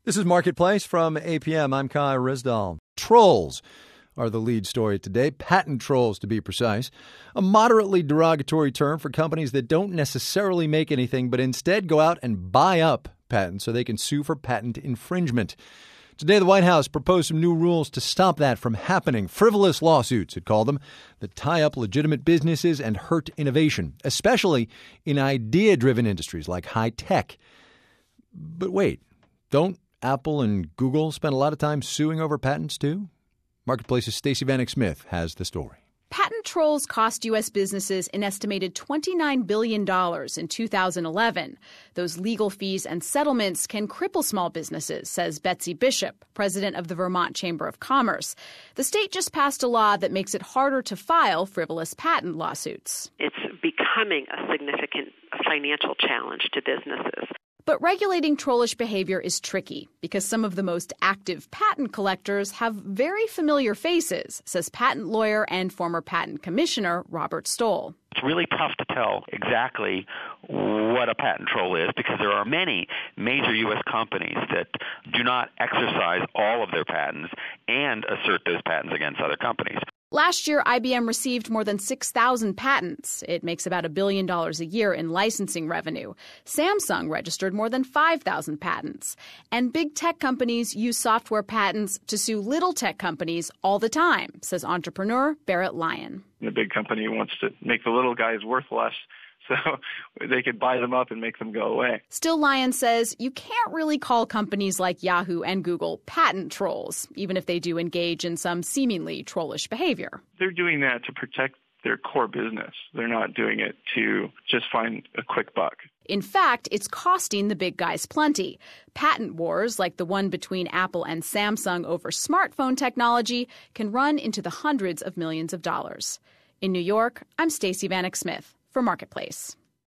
This is Marketplace from APM. I'm Kai Rizdal. Trolls are the lead story today. Patent trolls, to be precise. A moderately derogatory term for companies that don't necessarily make anything, but instead go out and buy up patents so they can sue for patent infringement. Today, the White House proposed some new rules to stop that from happening. Frivolous lawsuits, it called them, that tie up legitimate businesses and hurt innovation, especially in idea-driven industries like high tech. But wait, don't Apple and Google spend a lot of time suing over patents, too? Marketplace's Stacey Vanek Smith has the story. Patent trolls cost U.S. businesses an estimated $29 billion in 2011. Those legal fees and settlements can cripple small businesses, says Betsy Bishop, president of the Vermont Chamber of Commerce. The state just passed a law that makes it harder to file frivolous patent lawsuits. It's becoming a significant financial challenge to businesses. But regulating trollish behavior is tricky because some of the most active patent collectors have very familiar faces, says patent lawyer and former patent commissioner Robert Stoll. It's really tough to tell exactly what a patent troll is because there are many major U.S. companies that do not exercise all of their patents and assert those patents against other companies. Last year, IBM received more than 6,000 patents. It makes about $1 billion a year in licensing revenue. Samsung registered more than 5,000 patents. And big tech companies use software patents to sue little tech companies all the time, says entrepreneur Barrett Lyon. The big company wants to make the little guys worth less, so they could buy them up and make them go away. Still, Lyon says you can't really call companies like Yahoo and Google patent trolls, even if they do engage in some seemingly trollish behavior. They're doing that to protect their core business. They're not doing it to just find a quick buck. In fact, it's costing the big guys plenty. Patent wars, like the one between Apple and Samsung over smartphone technology, can run into the hundreds of millions of dollars. In New York, I'm Stacey Vanek Smith for Marketplace.